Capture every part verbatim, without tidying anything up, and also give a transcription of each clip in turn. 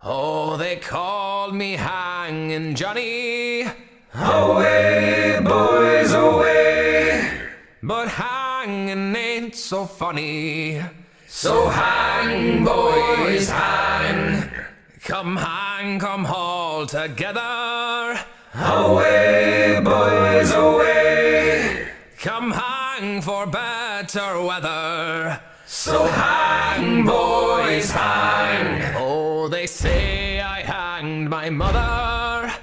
Oh, they called me Hangin' Johnny. Away, boys, away. But hangin' ain't so funny. So hang, boys, hang. Come hang, come all together. Away, boys, away. Come hang for better weather. So hang, boys, hang. Oh, they say I hanged my mother.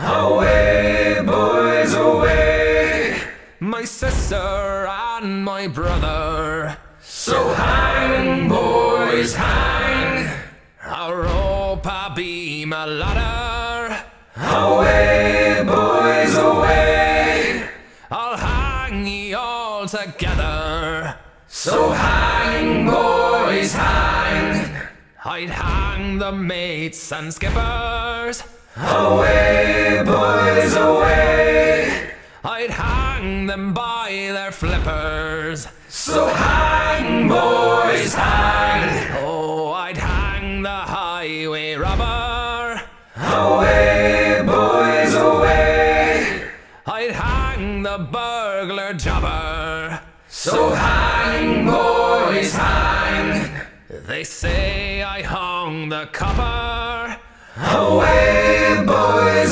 Away, boys, away. My sister and my brother. So hang, boys, hang. A rope, a beam, a ladder. Away, boys, away. I'll hang ye all together. So hang, boys, hang. I'd hang the mates and skippers. Away, boys, away. I'd hang them by their flippers. So hang, boys, hang. Oh, I'd hang the highway robber. Away, boys, away. I'd hang the burglar jobber. So hang, boys, hang. They say I hung the copper. Away, boys,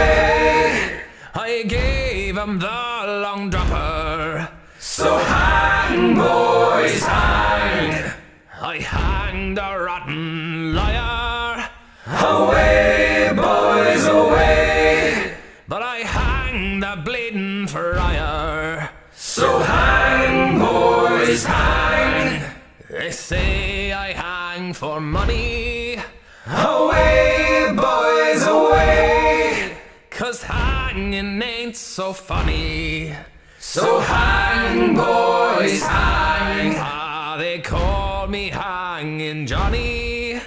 away. I gave 'em the long dropper. So hang, boys, hang. I hanged a rotten liar. Away, boys, away. But I hanged the bleeding friar. So hang, boys, hang. They say I hang for money. Away, boys, away. 'Cause hanging ain't so funny. So hang, boys, hang. Ah, they call me Hangin' Johnny.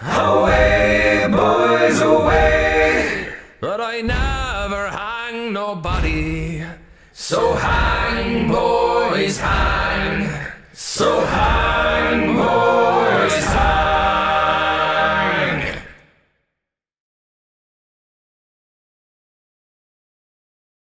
Away, boys, away. But I never hang nobody. So hang, boys, hang. So hang.